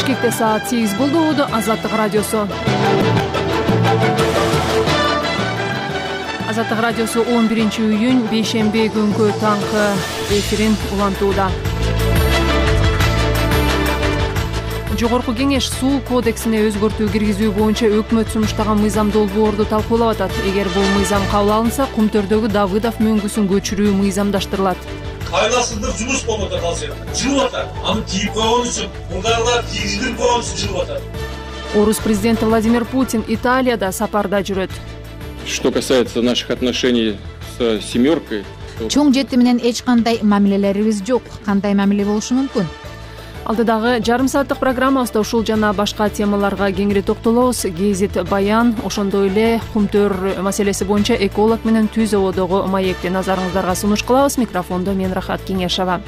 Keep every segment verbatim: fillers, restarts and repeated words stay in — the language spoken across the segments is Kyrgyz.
Бишкекте саат сегиз болду. Азаттык радиосу. Азаттык радиосу он биринчи июнь бейшембе күнгө таңкы эфирин улантууда. Жогорку кеңеш суу кодексине өзгөртүү киргизүү боюнча өкмөт сунуштаган мыйзам долбоорду талкуулап атат. Эгер бул мыйзам кабыл алынса, Кумтөрдөгү Давыдов мөңгүсүн көчүрүү мыйзамдаштырылат. Кайласындыр жумуш болуп атат, алсыр. Жылып атат. Аны кийип койгон үчүн, мурдагылар кийиздирип койгон үчүн жылып атат. Орус президенти Владимир Путин Италияда сапарда жүрөт. Что касается наших отношений с семеркой, чоң жети менен эч кандай мамилелерибиз жок. Кандай мамиле болушу мүмкүн? Алдыдагы жарым сааттык программабызда ушул жана башка темаларга кеңири токтолобуз. Гезит Баян, ошондой эле Кумтөр маселеси боюнча эколог менен Түз ободогу маекти назарыңыздарга сунуш кылабыз. Микрофондо мен Рахат Кеңешова.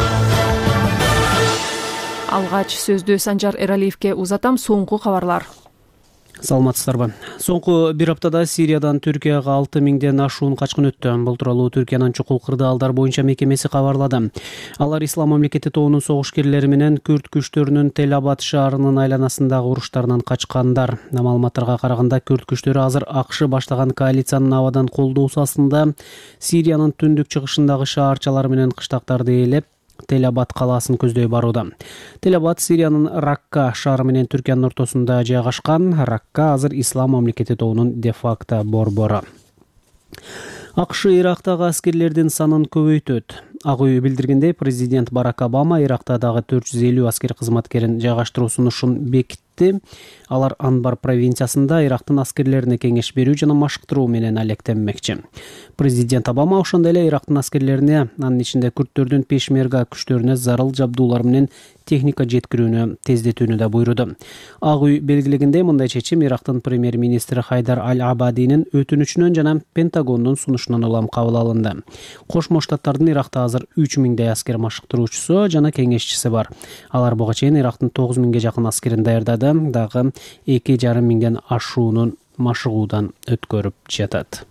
Алгач сөздү Санжар Эралиевке узатам. Соңку кабарлар. Саламатсыздарбы. Соңку бир аптада Сириядан Түркияга алты миңден ашуун качкын өттү. Бул тууралуу Түркиянын чукул кырдаалдар боюнча мекемеси кабарлады. Алар Ислам мамлекети тобунун согушкерлери менен Күрд күчтөрүнүн Тель-Абад шаарынын айланасындагы уруштарынан качкандар. Маалыматтарга караганда Күрд күчтөрү азыр АКШ баштаган коалициянын абадан колдоосу астында Сириянын түндүк чыгышындагы шаарчалар менен кыштактарды ээлеп Тель-Абад калаасын көздөй барууда. Тель-Абад Сириянын Ракка шаары менен Түркиянын ортосунда жайгашкан. Ракка азыр Ислам мамлекети тобунун де-факто борбору. АКШ Ирактагы аскерлердин санын көбөйтөт. Ак үй билдиргендей, президент Барак Обама Ирактагы төрт жүз элүү аскер кызматкерин жайгаштыруу сунушун бекитти. Алар Анбар провинциясында Ирактын аскерлерине кеңеш берүү жана машыктыруу менен алектенмекчи. Президент Обама ошондой эле Ирактын аскерлерине, анын ичинде күрттөрдүн пешмерга күчтөрүнө зарыл жабдуулар менен техника жеткирүүнү тездетүүнү да буйруду. Ак үй белгилегендей, мындай чечим Ирактын премьер-министри Хайдар Аль-Абадинин өтүнүчүнөн жана Пентагондун сунушунан улам кабыл алынды. Кошмо Штаттардын Иракта азыр үч миңдей аскер машыктыруучусу жана кеңешчиси бар. Алар буга чейин Ирактын тогуз миңге жакын аскерин даярдады, дагы эки жарым миңден ашуунун машыгуудан өткөрүп жатат.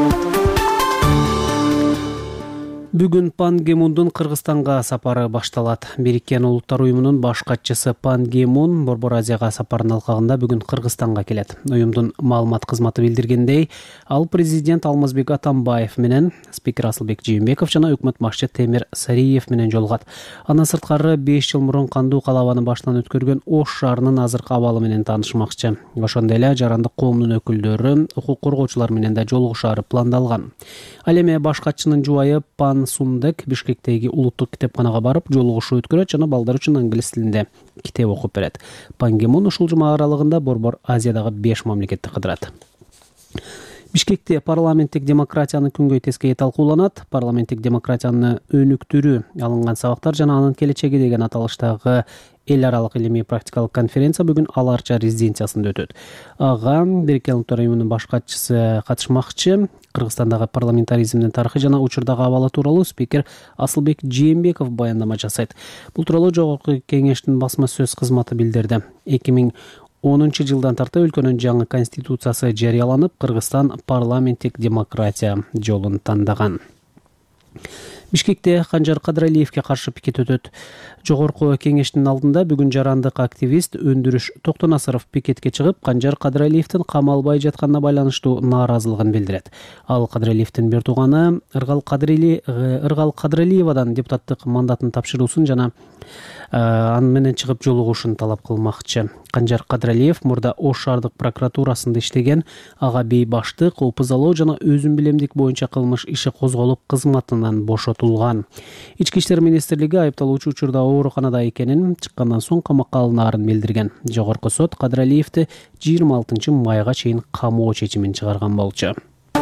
Бүгүн Пан Ги Мундун Кыргызстанга сапары башталат. Бириккен Улуттар уюмунун баш катчысы Пан Ги Мун Борбор Азияга сапарын алкагында бүгүн Кыргызстанга келет. Уюмдун маалымат кызматы билдиргендей, ал президент Алмазбек Атамбаев менен спикер Асылбек Жээнбеков жана өкмөт башчы Темир Сариев менен жолугат. Андан сырткары беш жыл мурун кандуу калабаны баштан өткөргөн Ош шаарынын азыркы абалы менен таанышмакчы. Ошондой эле жарандык коомдун өкүлдөрү, укук коргоочулар менен да жолугушаары пландалган. Ал эми баш катчынын жубайы Пан Сундек Бишкектеги улуттук китепканага барып жолугушуу өткөрөт жана балдар үчүн англис тилинде китеп окуп берет. Пан Ги Мун ушул жума аралыгында Борбор Азиядагы беш мамлекетти кыдырат. Бишкекте парламенттик демократияны күнгөй тескей талкууланат. Парламенттик демократияны өнүктүрүү, алынган сабактар жана анын келечеги деген аталыштагы эл аралык илимий практикалык конференция бүгүн Аларча резиденциясында өтөт. Ага Бириккен Улуттар уюмунун баш катчысы катышмакчы. Кыргызстандагы парламентаризмдин тарыхы жана учурдагы абалы тууралуу спикер Асылбек Жээнбеков баяндама жасайт. Бул тууралуу жогорку кеңештин басма сөз кызматы билдирди. эки миң онунчу жылдан тарта өлкөнүн жаңы конституциясы жарыяланып, Кыргызстан парламенттик демократия жолун тандаган. Бишкекте Канжар Кадыралиевке каршы пикет өтөт. Жогорку кеңештин алдында бүгүн жарандык активист Өндүрүш Токтонасыров пикетке чыгып, Канжар Кадыралиевдин камалбай жатканына байланыштуу нааразылыгын билдирет. Ал Кадыралиевдин бир тууганы Ыргал Кадырали Ыргал Кадыралиевадан депутаттык мандатын тапшыруусун жана аны менен чыгып жолугушун талап кылмакчы. Канжар Кадыралиев мурда Ош шаардык прокуратурасында иштеген, ага бей баштык, опузалоо жана өзүн билемдик боюнча кылмыш иши козголуп кызматынан бошотулган. Ички иштер министрлиги айыпталуучу учурда ооруканада экенин, чыккандан соң камакка алынаарын билдирген. Жогорку сот Кадыралиевди жыйырма алтынчы майга чейин камоо чечимин чыгарган болчу.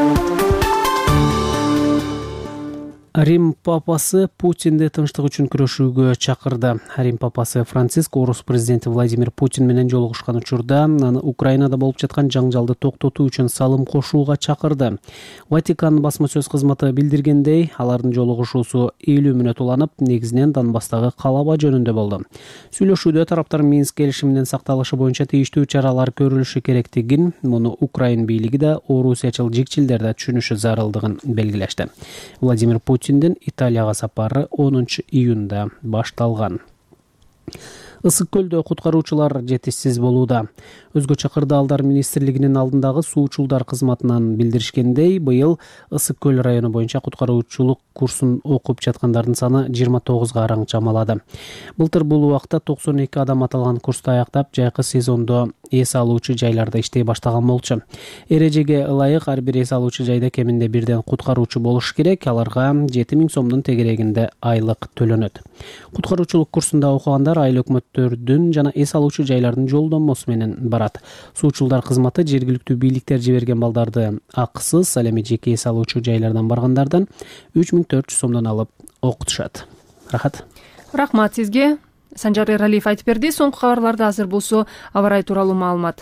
Рим папасы Путинди тынчтык үчүн күрөшүүгө чакырды. Рим папасы Франциск орус президенти Владимир Путин менен жолугушкан учурда аны Украинада болуп жаткан жаңжалды токтотуу үчүн салым кошууга чакырды. Ватикан басма сөз кызматы билдиргендей, алардын жолугушуусу элүү мүнөт уланып, негизинен Донбасстагы калаба жөнүндө болду. Сүйлөшүүдө тараптар Минск келишиминин сакталышы боюнча тийиштүү чаралар көрүлүшү керектигин, муну Украин бийлиги да орусиячыл жикчилдер да түшүнүшү зарылдыгын белгилешти. Владимир Путин Италияга сапары онунчу июнда башталган. Ысык көлдө куткаруучулар жетишсиз болууда. Өзгөчө Кырдаалдар министрлигинин алдындагы суучулдар кызматынан билдиришкендей, быйыл Ысык көл району боюнча куткаруучулук курсун окуп жаткандардын саны жыйырма тогузга араң чамалады. Былтыр бул убакта токсон эки адам аталган курсту аяктап, жайкы сезондо эс алуучу жайларда иштей баштаган болчу. Эрежеге ылайык ар бир эс алуучу жайда кеминде бирден куткаруучу болуш керек, аларга жети миң сомдун тегерегинде айлык төлөнөт. Куткаруучулук курсунда окугандар айыл өкмөттөрдүн жана эс алуучу жайлардын жолдомосу менен барат. Суучулдар кызматы жергиликтүү бийликтер жиберген балдарды акысыз, ал эми жеке эс алуучу жайлардан баргандардан үч миң төрт жүз сомдон алып окутушат. Рахат. Рахмат сизге. Санжар Эралиев айтып берди. Соңку кабарларда азыр болсо аба ырайы тууралуу маалымат.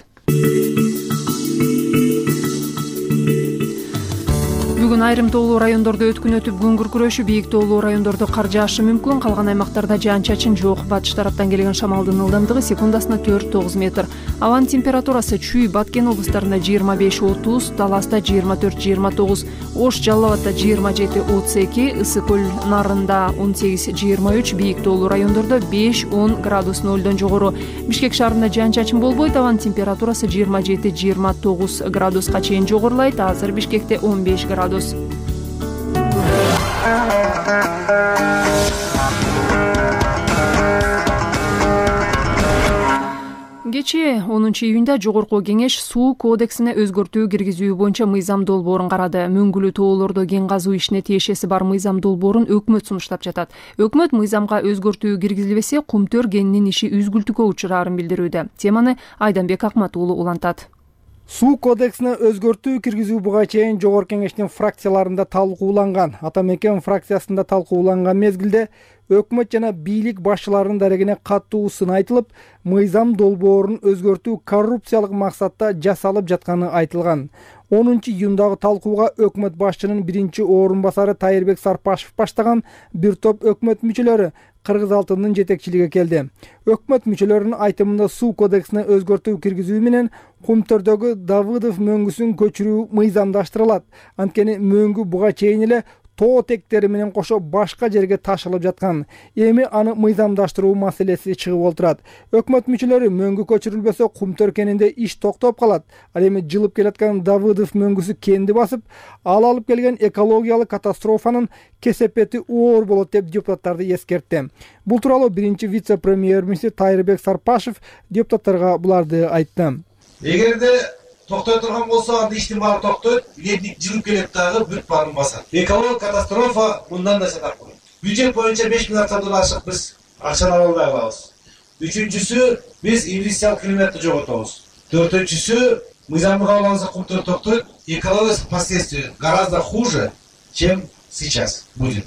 Бүгүн айрым тоолуу райондордо өткүн өтүп күн күркүрөшү, бийик тоолуу райондордо кар жаашы мүмкүн. Калган аймактарда жаан-чачын жок. Батыш тараптан келген шамалдын ылдамдыгы секундасына төрт тогуз метр. Абанын температурасы Чүй, Баткен облустарында жыйырма беш отуз, Таласта жыйырма төрт жыйырма тогуз, Ош, Жалал Абадта жыйырма жети отуз эки, Ысык көл нарында он сегиз жыйырма үч, бийик тоолуу райондордо беш он градус нөлдөн жогору. Бишкек шаарында жаан-чачын болбойт. Абанын температурасы жыйырма жети жыйырма тогуз градуска чейин жогорулайт. Азыр Бишкекте он беш градус. Кечээ онунчу июнда Жогорку Кеңеш суу кодексине өзгөртүү киргизүү боюнча мыйзам долбоорун карады. Мөңгүлүү тоолордо кен казуу ишине тиешеси бар мыйзам долбоорун өкмөт сунуштап жатат. Өкмөт мыйзамга өзгөртүү киргизилбесе, кумтөр кенинин иши үзгүлтүккө учураарын билдирүүдө. Теманы Айданбек Акмат уулу улантат. Суу кодексине өзгөртүү киргизүү буга чейин Жогорку Кеңештин фракцияларында талкууланган. Атамекен фракциясында талкууланган мезгилде өкмөт жана бийлик башчыларынын дарегине каттуу сын айтылып, мыйзам долбоорун өзгөртүү коррупциялык максатта жасалып жатканы айтылган. онунчу июндагы талкууга өкмөт башчынын биринчи орун басары Тайырбек Сарпашев баштаган бир топ өкмөт мүчөлөрү Кыргыз Алтындын жетекчилиги келди. Өкмөт мүчөлөрүнүн айтымында суу кодексине өзгөртүү киргизүү менен Кумтөрдөгү Давыдов мөңгүсүн көчүрүү мыйзамдаштырылат. Анткени мөңгү буга чейин эле тоо тектери менен кошо башка жерге ташылып жаткан. Эми аны мыйзамдаштыруу маселеси чыгып олтурат. Өкмөт мүчөлөрү мөңгү көчүрүлбөсө Кумтөр кенинде иш токтоп калат. Ал эми жылып келаткан Давыдов мөңгүсү кенди басып, ал алып келген экологиялык катастрофанын кесепети оор болот деп депутаттарды эскертти. Бул тууралуу биринчи вице-премьер-министр Тайырбек Сарпашев депутаттарга буларды айтты. Эгерде токтой турган болсо, анда иштин баары токтойт, ледник жылып келет дагы бүт баарын басат. Экологик катастрофа мындан да сатап коет. Бюджет боюнча беш миллиард сомдон ашык биз акчаны ала албай калабыз. Үчүнчүсү, биз инвестициялык климатты жоготобуз. Төртүнчүсү, мыйзамды кабыл алынса Кумтөр токтойт, экологические последствия гораздо хуже, чем сейчас будет.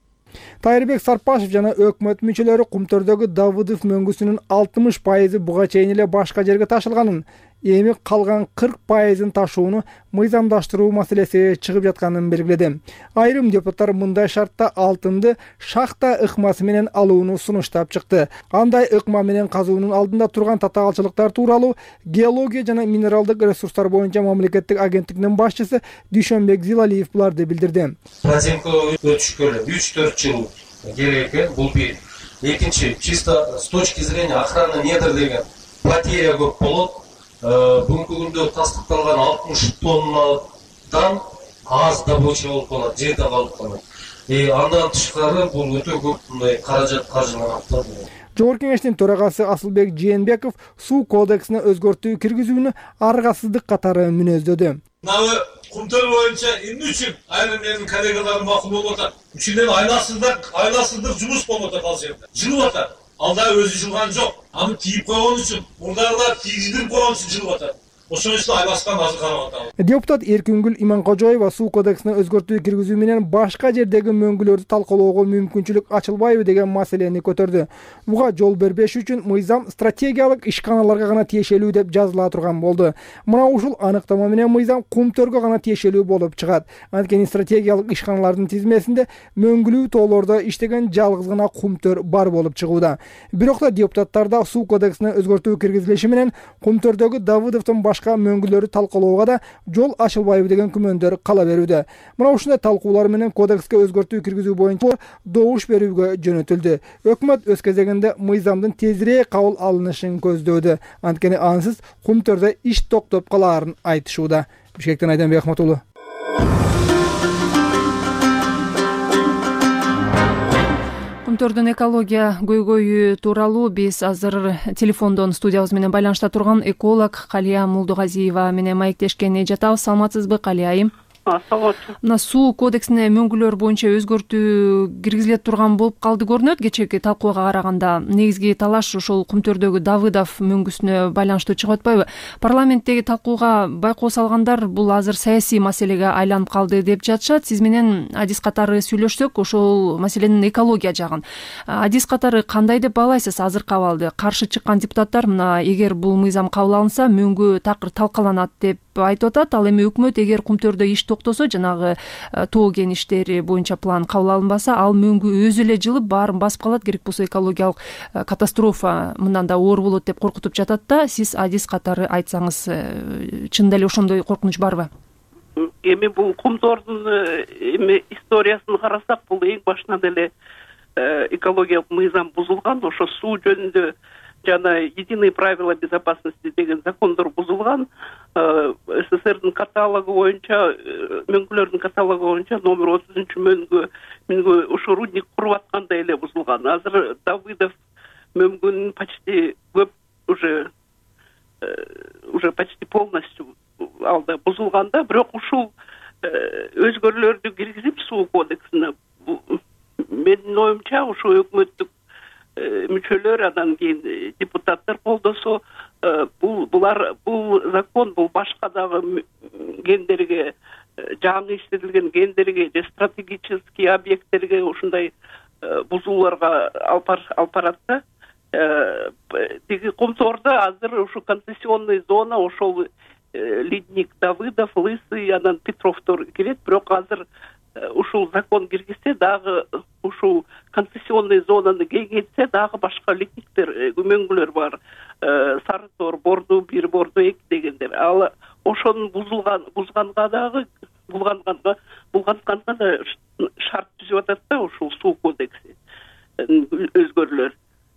Тайырбек Сарпашев жана өкмөт мүчөлөрү Кумтөрдөгү Давыдов мөңгүсүнүн алтымыш пайызы буга чейин эле башка жерге ташылганын, эми калган кырк пайызын ташууну мыйзамдаштыруу маселеси чыгып жатканын белгиледи. Айрым депутаттар мындай шартта алтынды шахта ыкмасы менен алууну сунуштап чыкты. Андай ыкма менен казуунун алдында турган татаалчылыктар тууралуу геология жана минералдык ресурстар боюнча мамлекеттик агенттигинин башчысы Дүйшөнбек Зилалиев буларды билдирди. Проценттөө өтүшкө үч төрт жыл керек экен, бул бир. Экинчи, чисто с точки зрения охраны недр деген потеря көп болот. Бүгүнкү күндө тастыкталган алтымыш тоннадан аз добыча болуп калат, жерде калып калат. Андан тышкары бул өтө көп мындай каражат каржыланат. Жогорку Кеңештин төрагасы Асылбек Жээнбеков суу кодексине өзгөртүү киргизүүнү аргасыздык катары мүнөздөдү. Мына Кумтөр боюнча эмне үчүн айрым менин коллегаларым макул болуп атат? Үчүндөн айласыздык, айласыздык жумуш болуп атат ал жерде. Жылып атат. Алда өзү жылган жок. Аны кийип койгон үчүн, мурдагылар кийгиздирип койгон үчүн жылып атат. Ошон үчүн айлашкан азыр карап атабыз. Депутат Эркингүл Иманкожоева суу кодексине өзгөртүү киргизүү менен башка жердеги мөңгүлөрдү талкуулоого мүмкүнчүлүк ачылбайбы деген маселени көтөрдү. Буга жол бербеш үчүн мыйзам стратегиялык ишканаларга гана тиешелүү деп жазыла турган болду. Мына ушул аныктама менен мыйзам Кумтөргө гана тиешелүү болуп чыгат. Анткени стратегиялык ишканалардын тизмесинде мөңгүлүү тоолордо иштеген жалгыз гана Кумтөр бар болуп чыгууда. Бирок да депутаттарда суу кодексине өзгөртүү киргизилиши менен Кумтөрдөгү Давыдовдун баш башка мөңгүлөрү талкалоого да жол ачылбайбы деген күмөндөр кала берүүдө. Мына ушундай талкуулар менен кодекске өзгөртүү киргизүү боюнча добуш берүүгө жөнөтүлдү. Өкмөт өз кезегинде мыйзамдын тезирээк кабыл алынышын көздөөдө. Анткени ансыз Кумтөрдө иш токтоп калаарын айтышууда. Бишкектен Айданбек Ахматуллу. Кумтөрдүн экология көйгөйү тууралуу биз азыр телефондон студиябыз менен байланышта турган эколог Калия Мулдугазиева менен маектешкени жатабыз. Саламатсызбы, Калия айым? Саламатсыз. Мына суу кодексине мөңгүлөр боюнча өзгөртүү киргизиле турган болуп калды көрүнөт. Кечээки талкууга караганда негизги талаш ошол Кумтөрдөгү Давыдов мөңгүсүнө байланыштуу чыгып атпайбы? Парламенттеги талкууга байкоо салгандар бул азыр саясий маселеге айланып калды деп жатышат. Сиз менен адис катары сүйлөшсөк, ошол маселенин экология жагын адис катары кандай деп баалайсыз азыркы абалды? Каршы чыккан депутаттар мына эгер бул мыйзам кабыл алынса мөңгү такыр талкаланат деп айтып атат. Ал эми өкмөт эгер Кумтөрдө иш токтосо, жанагы тоо кен иштери боюнча план кабыл алынбаса, ал мөңгү өзү эле жылып баарын басып калат, керек болсо экологиялык катастрофа мындан да оор болот деп коркутуп жатат да. Сиз адис катары айтсаңыз, чындап эле ошондой коркунуч барбы? Эми бул Кумтөрдүн эми историясын карасак, бул эң башынан эле экологиялык мыйзам бузулган. Ошо суу жөнүндө жана единые правила безопасности деген закондор бузулган. СССРдин каталогу боюнча, мөңгүлөрдүн каталогу боюнча номер отузунчу мөңгү мөңгү ошо рудник куруп атканда эле бузулган. Азыр Давыдов мөңгүнүн почти көп уже уже почти полностью алда бузулганда, бирок ушул өзгөрүүлөрдү киргизип суу кодексине, менин оюмча ушу өкмөттүк мүчөлөр, андан кийин депутаттар колдосо, бул булар бул закон бул башка дагы кендерге, жаңы иштетилген кендерге же стратегический объекттерге ушундай бузууларга алып барат да. Тиги Кумтөрдө азыр ушу концессионный зона, ошол Ледник, Давыдов, Лысый, анан Петровдор кирет, бирок азыр ушул закон киргизсе дагы ушул концессионный зонаны кеңейтсе дагы башка ледниктер, мөңгүлөр бар. Сарытор, Борду бир, Борду эки дегендер. Ал ошонун бузулган бузганга дагы булганганга булганганга да шарт түзүп атат да ушул суу кодекси өзгөрүүлөр.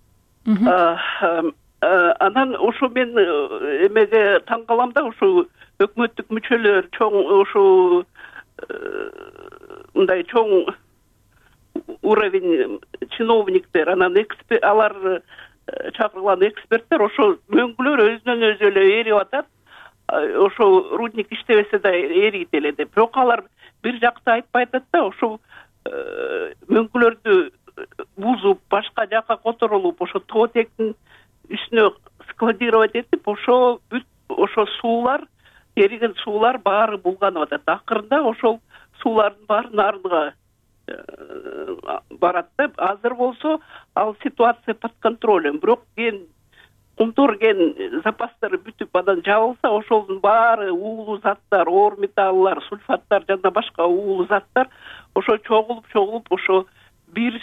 Анан ошо мен эмеге таң калам да, ошо өкмөттүк мүчөлөр, чоң ошо мындай чоң уровень чиновниктер, анан эксперт, алар чакырылган эксперттер ошо мөңгүлөр өзүнөн өзү эле эрип атат. Ошо рудник иштебесе да эрийт эле деп. Бирок алар бир жакта айтпай атат да, ошо мөңгүлөрдү бузуп, башка жакка которулуп, ошо тоо тектин үстүнө складировать этип, ошо бүт ошо суулар, эриген суулар баары булганып атат. Акырында ошол суулардын баары нарынга барат да. Азыр болсо ал ситуация под контролем. Бирок кен Кумтөр кен запастары бүтүп анан жабылса, ошолдун баары уулуу заттар, оор металлар, сульфаттар жана башка уулуу заттар ошо чогулуп чогулуп ошо бир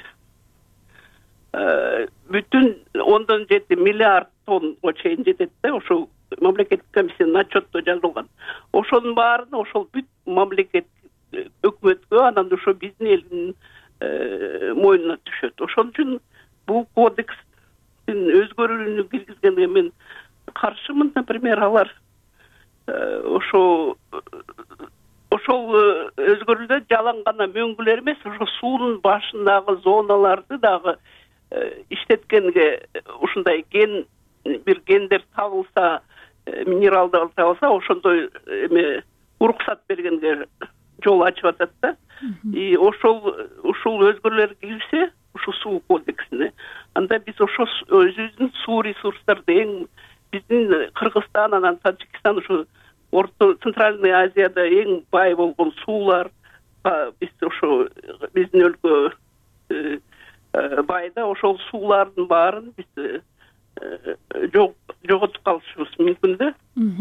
бүтүн ондон жети миллиард тоннга чейин жетет да. Ошо мамлекеттик комиссиянын отчетто жазылган. Ошонун баарын ошол бүт мамлекет өкмөткө, анан ошо биздин элдин мойнуна түшөт. Ошон үчүн бул кодекстин өзгөрүүнү киргизгенге мен каршымын. Например, алар ошо ошол өзгөрүүдө жалаң гана мөңгүлөр эмес, ошо суунун башындагы зоналарды дагы иштеткенге, ушундай ген бир гендер табылса, минералдар табылса, ошондой эме уруксат бергенге жол ачып атат да. И ошол ушул өзгөрүүлөр кирсе, ушу суу кодексине, анда биз ошо өзүбүздүн суу ресурстарды эң биздин Кыргызстан, анан Таджикистан, ушу Орто Центральный Азияда эң бай болгон суулар, биз ошо биздин өлкө байда, ошол суулардын баарын биз жоготуп калышыбыз мүмкүн да.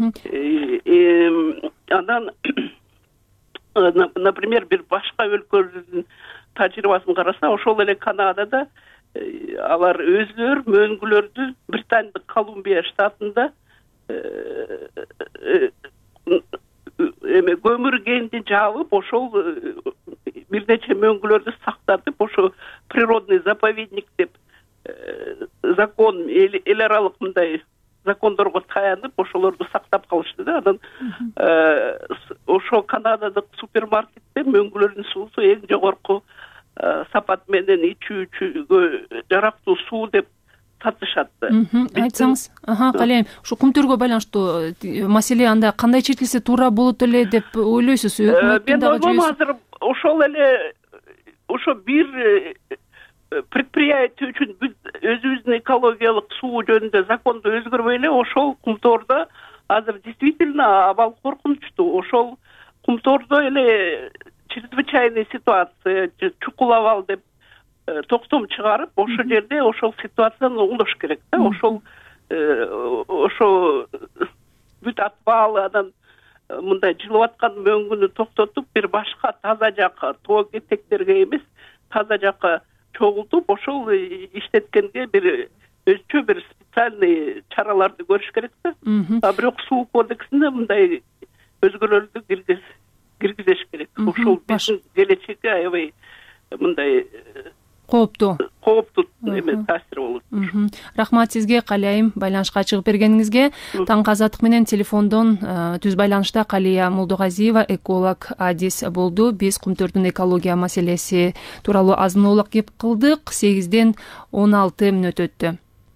Анан например, бир башка өлкөлөрдүн тажрыйбасын караса, ошол эле Канадада алар өзүлөр мөңгүлөрдү Британдык Колумбия штатында эме көмүр кенди жабып ошол бир нече мөңгүлөрдү сактатып ошо природный заповедник деп закон эл аралык мындай закондорго таянып ошолорду сактап калышты да. Анан ошо Канададык супермаркетте мөңгүлөрдүн суусу эң жогорку сапат менен ичүүчүгө жарактуу суу деп сатышат. Айтсаңыз, калайым, ушу кумтөргө байланыштуу маселе анда кандай чечилсе туура болот эле деп ойлойсуз? Мен ойлойм азыр ошол эле ошо бир предприятие үчүн өзүбүздүн экологиялык суу жөнүндө законду өзгөрбөй эле ошол кумтордо азыр действительно абал коркунучтуу. Ошол кумтордо эле чрезвычайный ситуация, чукул абал деп токтом чыгарып, ошол жерде ошол ситуацияны оңдош керек да. Ошол ошо бүт атпалы анан мындай жылып аткан мөңгүнү токтотуп, бир башка таза жакка, тоо кетектерге эмес, таза жакка чогултуп, ошол иштеткенге бир өзчө бир специальный чараларды көрүш керек да. А бирок суу кодексине мындай өзгөрүүлөрдү киргизиш керек. Ошол биздин келечекке аябай мындай кооптуу кооптуу эме таасир болот. Рахмат сизге, Калайым, байланышка чыгып бергениңизге. Таңкы Азаттык менен телефондон түз байланышта Калия Молдогазиева, эколог Адис болду. Биз кумтөрдүн экология маселеси тууралуу азын оолак кеп кылдык. сегизден он алты мүнөт өттү.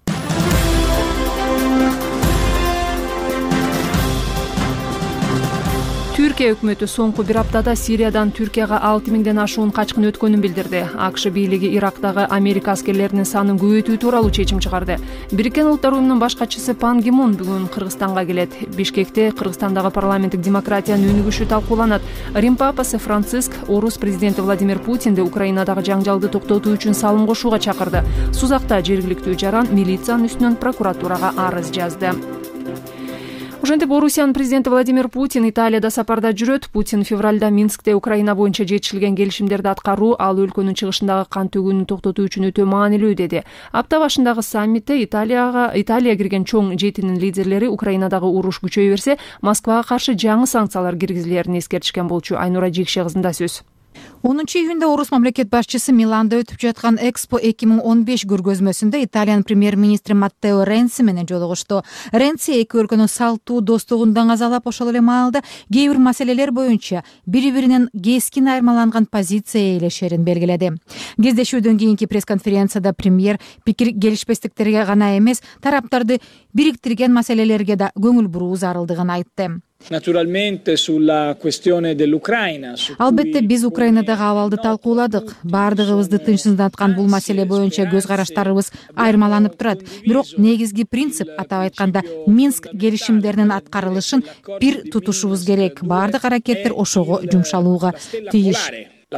Түркия өкмөтү соңку бир аптада Сириядан Түркияга алты миңден ашуун качкын өткөнүн билдирди. АКШ бийлиги Ирактагы Америка аскерлеринин санын көбөйтүү тууралуу чечим чыгарды. Бириккен Улуттар уюмунун баш катчысы Пан Ги Мун бүгүн Кыргызстанга келет. Бишкекте Кыргызстандагы парламенттик демократиянын өнүгүшү талкууланат. Рим папасы Франциск орус президенти Владимир Путинди Украинадагы жаңжалды токтотуу үчүн салым кошууга чакырды. Сузакта жергиликтүү жаран милициянын үстүнөн прокуратурага арыз жазды. Ошентип Орусиянын президенти Владимир Путин Италияда сапарда жүрөт. Путин февралда Минскте Украина боюнча жетишилген келишимдерди аткаруу, ал өлкөнүн чыгышындагы кан төгүүнү токтотуу үчүн өтө маанилүү деди. Апта башындагы саммитте Италияга Италия кирген чоң жетинин лидерлери Украинадагы уруш күчөйө берсе, Москвага каршы жаңы санкциялар киргизилерин эскертишкен болчу. Айнура Жекше кызында сөз. онунчу июнда орус мамлекет башчысы Миланда өтүп жаткан Экспо эки миң он беш көргөзмөсүндө Италиянын премьер-министри Маттео Ренци менен жолугушту. Ренци эки өлкөнүн салтуу достугун даңазалап, ошол эле маалда кээ бир маселелер боюнча бири-биринен кескин айырмаланган позиция ээлешерин белгиледи. Кездешүүдөн кийинки пресс-конференцияда премьер пикир келишпестиктерге гана эмес, тараптарды бириктирген маселелерге да көңүл буруу зарылдыгын айтты. Албетте биз Украинадагы абалды талкууладык. Бардыгыбызды тынчсыздаткан бул маселе боюнча көз караштарыбыз айырмаланып турат. Бирок негизги принцип, атап айтканда, Минск келишимдеринин аткарылышын пир тутушубуз керек. Бардык аракеттер ошого жумшалууга тийиш.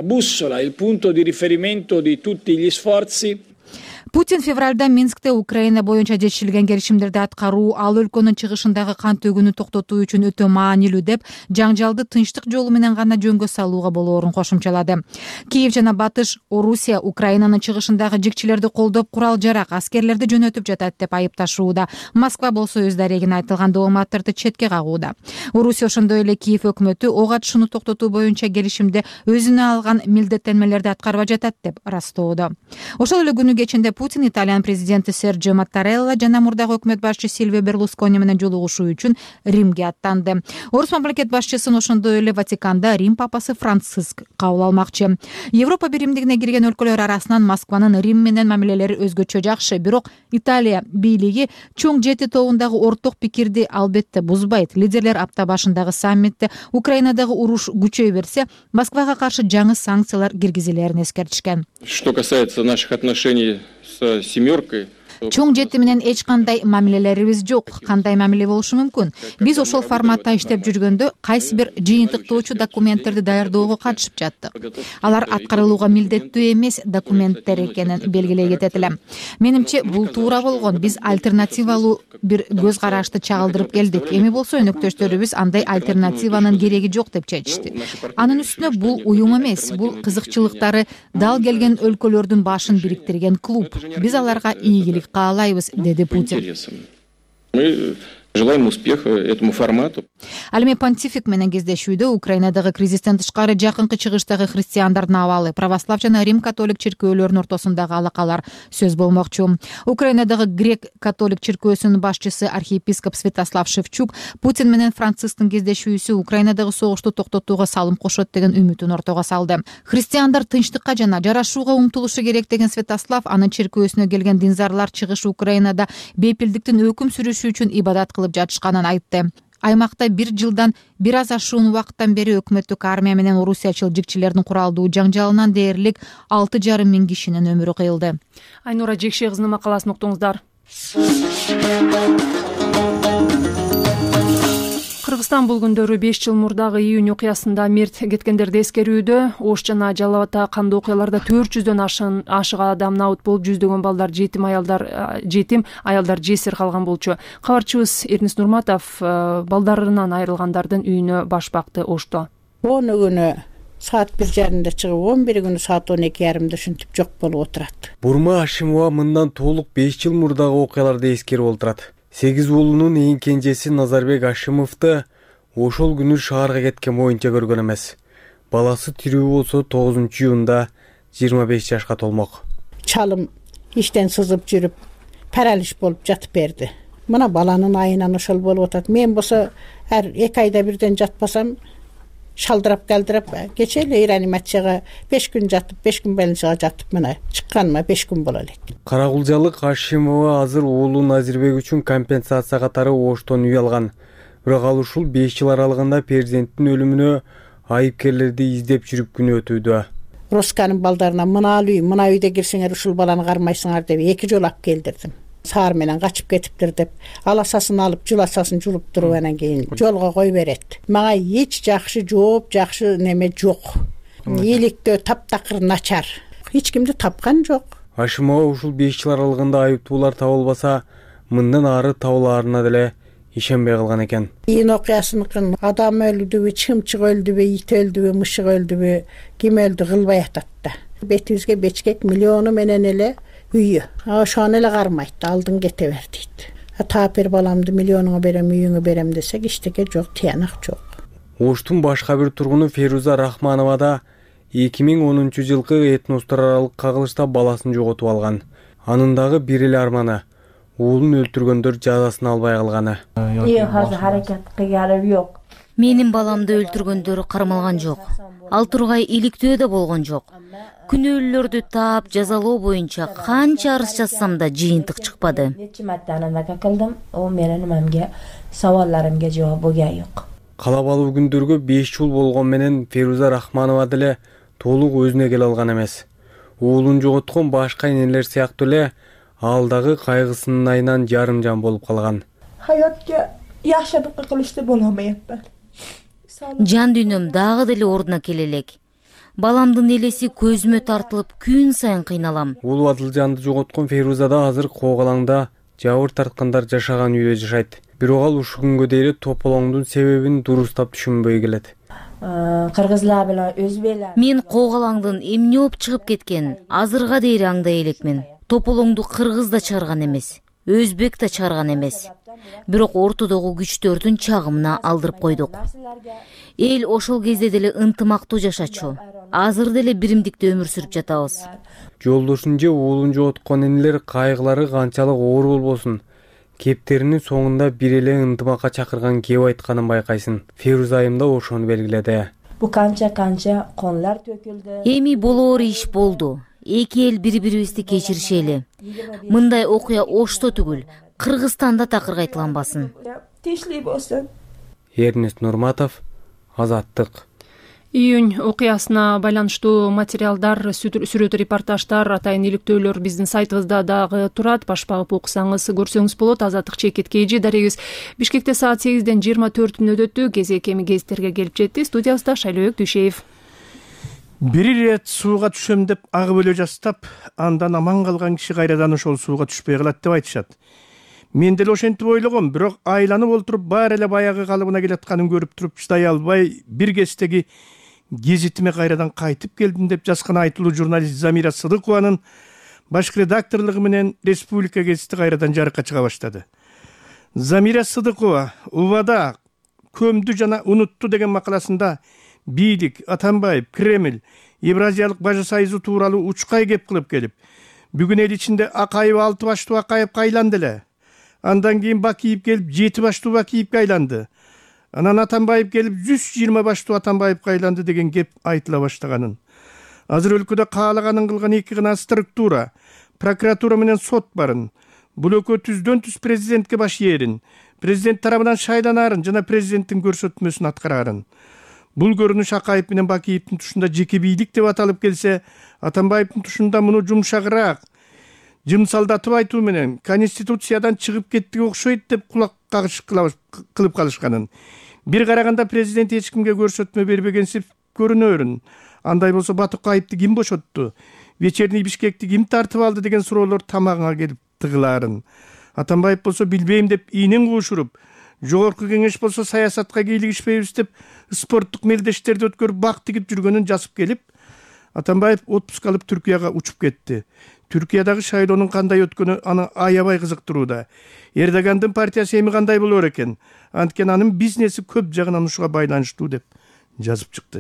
Путин февралда Минскте Украина боюнча жетишилген келишимдерди аткаруу, ал өлкөнүн чыгышындагы кан төгүүнү токтотуу үчүн өтө маанилүү деп, жаңжалды тынчтык жолу менен гана жөнгө салууга болоорун кошумчалады. Киев жана Батыш Орусия Украинанын чыгышындагы жикчилерди колдоп, курал-жарак, аскерлерди жөнөтүп жатат деп айыпташууда. Москва болсо өз дарегин айтылган дооматтарды четке кагууда. Орусия ошондой эле Киев өкмөтү ого атышууну токтотуу боюнча келишимде өзүнө алган милдеттенмелерди аткарбай жатат деп ырастоодо. Ошол эле күнү кечинде Путин Италиянын президенти Серджио Маттарелла жана мурдагы өкмөт башчы Сильвио Берлускони менен жолугушуу үчүн Римге аттанды. Орус мамлекет башчысын ошондой эле Ватиканда Рим папасы Франциск кабыл алмакчы. Европа биримдигине кирген өлкөлөр арасынан Москванын Рим менен мамилелери өзгөчө жакшы, бирок Италия бийлиги чоң жети тобундагы орток пикирди албетте бузбайт. Лидерлер апта башындагы саммитте Украинадагы уруш күчөйө берсе, Москвага каршы жаңы санкциялар киргизилерин эскертишкен. Что касается наших отношений с семеркой, Чоң жети менен эч кандай мамилелерибиз жок. Кандай мамиле болушу мүмкүн? Биз ошол форматта иштеп жүргөндө кайсы бир жыйынтыктоочу документтерди даярдоого катышып жаттык. Алар аткарылууга милдеттүү эмес документтер экенин белгилей кетет элем. Менимче бул туура болгон. Биз альтернативалуу бир көз карашты чагылдырып келдик. Эми болсо өнөктөштөрүбүз андай альтернативанын кереги жок деп чечишти. Анын үстүнө бул уюм эмес, бул кызыкчылыктары дал келген өлкөлөрдүн башын бириктирген клуб. Биз аларга ийгилик каалайбыз, деди Путин. Мы Желаем успеха этому формату. Ал эми понтифик менен кездешүүдө Украинадагы кризистен тышкары жакынкы чыгыштагы христиандардын абалы, православ жана Рим католик чиркөөлөрүнүн ортосундагы алакалар сөз болмокчу. Украинадагы грек католик чиркөөсүнүн башчысы архиепископ Святослав Шевчук Путин менен Францисктин кездешүүсү Украинадагы согушту токтотууга салым кошот деген үмүтүн ортого салды. Христиандар тынчтыкка жана жарашууга умтулушу керек деген Святослав анын чиркөөсүнө келген динзарлар чыгыш Украинада бейпилдиктин өкүм сүрүшү үчүн ибадат кылып жатышканын айтты. Аймакта бир жылдан бир аз ашуун убакыттан бери өкмөттүк армия менен орусиячыл жигчилердин куралдуу жаңжалынан дээрлик алты жарым миң кишинин өмүрү кыйылды. Айнура Жекше кызынын макаласын уктуңуздар. Кыргызстан бул күндөрү беш жыл мурдагы июнь окуясында мерт кеткендерди эскерүүдө. Ош жана Жалал Абадта кандуу окуяларда төрт жүздөн ашык адам наут болуп, жүздөгөн балдар жетим аялдар жетим аялдар жесир калган болчу. Кабарчыбыз Эрнис Нурматов балдарынан айрылгандардын үйүнө баш бакты Ошто. он күнү саат бир жарымда чыгып, он бир күнү саат он эки жарымда ушинтип жок болуп отурат. Бурма Ашимова мындан толук беш жыл мурдагы окуяларды эскерип отурат. сегиз уулунун эң кенжеси Назарбек Ашимовду ошол күнү шаарга кеткен боюнча көргөн эмес. Баласы тирүү болсо тогузунчу июнда жыйырма беш жашка толмок. Чалым иштен сызып жүрүп, паралич болуп жатып берди. Мына баланын айынан ошол болуп атат. Мен болсо ар эки айда бирден жатпасам, шалдырап калдырап, кече эле реанимацияга беш күн жатып, беш күн больницага жатып, мына чыкканыма беш күн боло элек. Карагулжалык Ашимова азыр уулу Назирбек үчүн компенсация катары Оштон үй алган. Бирок ал ушул беш жыл аралыгында президенттин өлүмүнө айыпкерлерди издеп жүрүп күнү өтүүдө. Росканын балдарына мына үй, мына үйдө кирсеңер ушул баланы кармайсыңар деп эки жолу алып келдирдим. Саар менен качып кетиптир деп, аласасын алып, жуласасын жулуп туруп анан кийин жолго кой берет. Мага эч жакшы жооп, жакшы неме жок. Иликтөө таптакыр начар. Эч кимди тапкан жок. Ашимова ушул беш жыл аралыгында айыптуулар табылбаса, мындан ары табылаарына деле ишенбей калган экен. Июнь окуясыныкын адам өлдүбү, чымчык өлдүбү, ит өлдүбү, мышык өлдүбү, ким өлдү кылбай атат да. Бетибизге бечкек миллиону менен эле үйү. Ошону эле кармайт, алдын кете бер дейт. Таап бер баламды миллионуңа берем, үйүңө берем десек, иштеке жок, тыянак жок. Оштун башка бир тургуну Феруза Рахманова да эки миң онунчу жылкы этностор аралык кагылышта баласын жоготуп алган. Анын дагы бир эле арманы уулун өлтүргөндөр жазасын албай калганы. Азыр аракет кылганы жок. Менин баламды өлтүргөндөр кармалган жок. Ал тургай иликтөө да болгон жок. Күнөөлүүлөрдү таап жазалоо боюнча канча арыз жазсам да жыйынтык чыкпады. Нече марта анан кылдым, о менин мамге сабалларымга жооп болгон жок. Калабалуу күндөргө беш жыл болгон менен Феруза Рахманова деле толук өзүнө келе алган эмес. Уулун жоготкон башка энелер сыяктуу эле ал дагы кайгысынын айынан жарым жан болуп калган. Хаятка жакшылык кылышты боло албайатмын. Жан дүйнөм дагы деле ордуна келе элек. Баламдын элеси көзүмө тартылып, күн сайын кыйналам. Уулу Адылжанды жоготкон Феруза да азыр Коогалаңда жабыр тарткандар жашаган үйдө жашайт. Бирок ал ушул күнгө дейин тополоңдун себебин дурустап түшүнбөй келет. Кыргызлар менен өзбейлер. Мен Коогалаңдын эмне болуп чыгып кеткен азырга дейин аңдай элекмин. Тополоңду кыргыз да чыгарган эмес, өзбек да чыгарган эмес. Бирок ортодогу күчтөрдүн чагымына алдырып койдук. Эл ошол кезде деле ынтымактуу жашачу. Азыр деле биримдикте өмүр сүрүп жатабыз. Жолдошун же уулун жоготкон энелер кайгылары канчалык оор болбосун, кептеринин соңунда бир эле ынтымакка чакырган кеп айтканын байкайсың. Феруза айым да ошону белгиледи. Бу канча канча конлар төкүлдү. Эми болоор иш болду. Эки эл бири-бирибизди кечиришели. Мындай окуя Ошто түгүл, Кыргызстанда такыр кайталанбасын. Тишлей болсун. Эрнис Нурматов, Азаттык. Июнь окуясына байланыштуу материалдар, сүрөт репортаждар, атайын иликтөөлөр биздин сайтыбызда дагы турат. Баш багып окусаңыз, көрсөңүз болот. Азаттык Чекит Кейжи дарегибиз Бишкекте саат сегизден жыйырма төрт мүнөт өттү. Кезек эми гезиттерге келип жетти. Студиябызда Шайлообек Дүйшеев. Бир ирет сууга түшөм деп агып өлө жастап, андан аман калган киши кайрадан ошол сууга түшпөй калат деп айтышат. Мен деле ошентип ойлогом, бирок айланып олтуруп баары эле баягы калыбына келатканын көрүп туруп чыдай албай, бир кездеги гезитиме кайрадан кайтып келдим деп жазган айтылуу журналист Замира Сыдыкованын башкы редакторлугу менен Республика гезити кайрадан жарыкка чыга баштады. Замира Сыдыкова убада көмдү жана унутту деген макаласында бийлик, Атамбаев, Кремль, Евразиялык Бажы Союзу тууралуу учкай кеп кылып келип, бүгүн эл ичинде Акаев алты баштуу Акаевге айланды эле. Андан кийин Бакиев келип жети баштуу Бакиевге айланды. Анан Атамбаев келип жүз жыйырма баштуу Атамбаевге айланды деген кеп айтыла баштаганын. Азыр өлкөдө каалаганын кылган эки гана структура, прокуратура менен сот барын. Бул экөө түздөн түз президентке баш ээрин, президент тарабынан шайланаарын жана президенттин көрсөтмөсүн аткарарын. Бул көрүнүш Акаев менен Бакиевдин тушунда жеке бийлик деп аталып келсе, Атамбаевдин тушунда муну жумшагыраак, жымсалдатып айтуу менен конституциядан чыгып кеттиге окшойт деп кулак кагыш кылып калышканын. Бир караганда президент эч кимге көрсөтмө бербегенсип көрүнөрүн. Андай болсо Батукаевди ким бошотту? Вечерний Бишкекти ким тартып алды деген суроолор тамагыңа келип тыгылаарын. Атамбаев болсо билбейм деп ийнин куушуруп, жогорку кеңеш болсо саясатка кийлигишпейбиз деп спорттук мелдештерди өткөрүп бак тигип жүргөнүн жазып келип, Атамбаев отпуск алып Түркияга учуп кетти. Түркиядагы шайлоонун кандай өткөнү аны аябай кызыктырууда. Эрдогандын партиясы эми кандай болор экен? Анткени анын бизнеси көп жагынан ушуга байланыштуу деп жазып чыкты.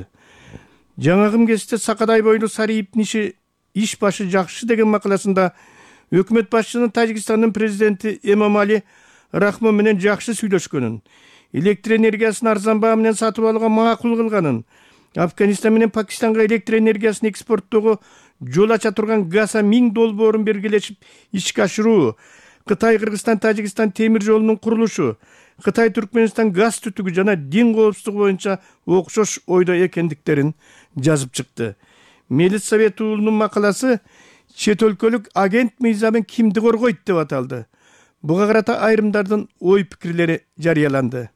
Жаңагым кесте Сакадай бойлуу Сариевдин иши иш башы жакшы деген макаласында өкмөт башчынын Тажикстандын президенти Эмомали Рахмон менен жакшы сүйлөшкөнүн, электр энергиясын арзан баа менен сатып алууга макул кылганын, Афганистан менен Пакистанга электр энергиясын экспорттоого жол ача турган газа миң долбоорун бергелешип ишке ашыруу, Кытай Кыргызстан Тажикстан темир жолунун курулушу, Кытай Түркмөнстан газ түтүгү жана дин коопсуздугу боюнча окшош ойдо экендиктерин жазып чыкты. Мелис Совет уулунун макаласы чет өлкөлүк агент мыйзамын кимди коргойт деп аталды. Буга карата айрымдардын ой пикирлери жарыяланды.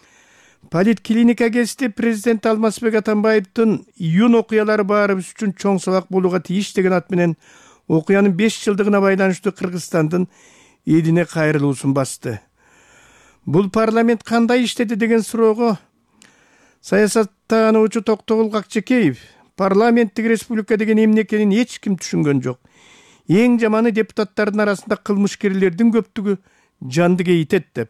Политклиника кести президент Алмазбек Атамбаевдин июнь окуялары баарыбыз үчүн чоң сабак болууга тийиш деген ат менен окуянын беш жылдыгына байланыштуу Кыргызстандын элине кайрылуусун басты. Бул парламент кандай иштеди деген суроого саясаттануучу Токтогул Какчекеев парламенттик республика деген эмне экенин эч ким түшүнгөн жок. Эң жаманы депутаттардын арасында кылмышкерлердин көптүгү жанды кейитет деп.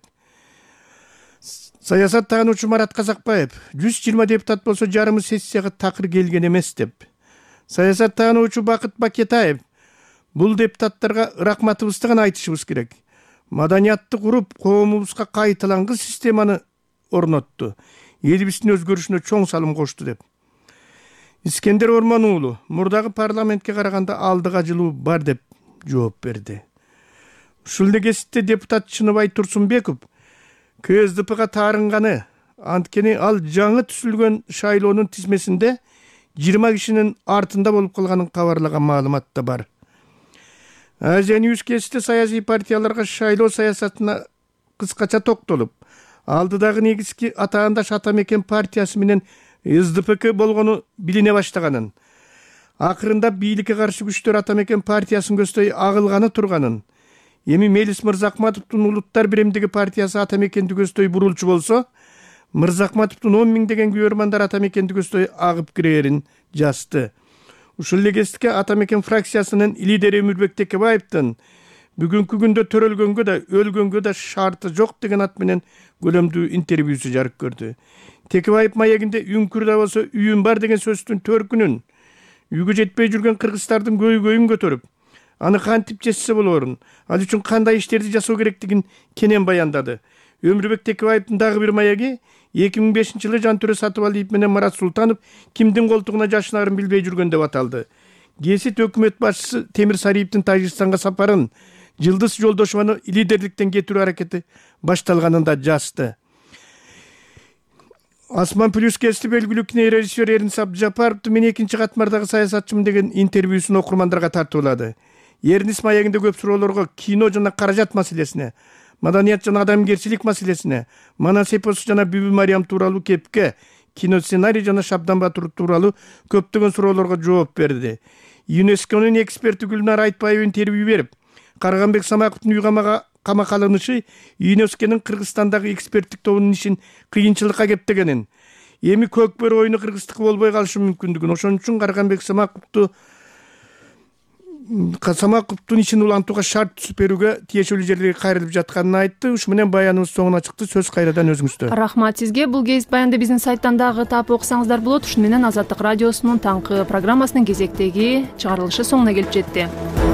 Саясаттануучу Марат Казакбаев жүз жыйырма депутат болсо жарымы сессияга такыр келген эмес деп. Саясаттануучу Бакыт Бакетаев бул депутаттарга рахматыбызды гана айтышыбыз керек. Маданиятты куруп, коомубузга кайталангыс системаны орнотту. Элибиздин өзгөрүшүнө чоң салым кошту деп. Искендер Орман уулу мурдагы парламентке караганда алдыга жылуу бар деп жооп берди. Ушул эле кесипте депутат Чыныбай Турсунбеков КСДПга таарынганы, анткени ал жаңы түзүлгөн шайлоонун тизмесинде жыйырма кишинин артында болуп калганын кабарлаган маалымат да бар. Азия Ньюс кесипте саясий партияларга шайлоо саясатына кыскача токтолуп, алдыдагы негизги атаандаш Атамекен партиясы менен эс дэ пэ ка болгону билине баштаганын, акырында бийликке каршы күчтөр Атамекен партиясын көздөй агылганы турганын, эми Мелис Мырзакматовдун Улуттар биримдиги партиясы Атамекенди көздөй бурулчу болсо, Мырзакматовдун он миң деген күйөрмандар Атамекенди көздөй агып кирерин жазды. Ушул эле кесипте Атамекен фракциясынын лидери Өмүрбек Текебаевдин бүгүнкү күндө төрөлгөнгө да, өлгөнгө да шарты жок деген ат менен көлөмдүү интервьюсу жарык көрдү. Текебаев маегинде үңкүр да болсо үйүм бар деген сөздүн төркүнүн, үйгө жетпей жүргөн кыргыздардын көйгөйүн көтөрүп, аны кантип чечсе болорун, ал үчүн кандай иштерди жасоо керектигин кенен баяндады. Өмүрбек Текебаевдин дагы бир маеги эки миң бешинчи жылы Жантөре Сатыбалиев менен Марат Султанов кимдин колтугуна жашынаарын билбей жүргөн деп аталды. Гесит өкмөт башчысы Темир Сариевдин Тажикстанга сапарын, Жылдыз Жолдошованы лидерликтен кетирүү аракети башталганын да жазды. Асман плюс кести белгилүү кинорежиссер Эрнис Абджапаровду мен экинчи катмардагы саясатчымын деген интервьюсун окурмандарга тартуулады. Эрнис маегинде көп суроолорго кино жана каражат маселесине, маданият жана адамгерчилик маселесине, Манас эпосу жана Бүбү Мариям тууралуу кепке, кино сценарий жана Шабдан Батыр тууралуу көптөгөн суроолорго жооп берди. ЮНЕСКОнун эксперти Гүлнар Айтбаева интервью берип, Карганбек Самаковдун үй камага камак алынышы ЮНЕСКОнун Кыргызстандагы эксперттик тобунун ишин кыйынчылыкка кептегенин, эми көкбөр оюну кыргыздыкы болбой калышы мүмкүндүгүн, ошон үчүн Карганбек Самаковду Самаковдун ишин улантууга шарт түзүп берүүгө тиешелүү жерлерге кайрылып жатканын айтты. Ушу менен баяныбыз соңуна чыкты. Сөз кайрадан өзүңүздө. Рахмат сизге. Бул гезит баянды биздин сайттан дагы таап окусаңыздар болот. Ушуну менен Азаттык радиосунун таңкы программасынын кезектеги чыгарылышы соңуна келип жетти.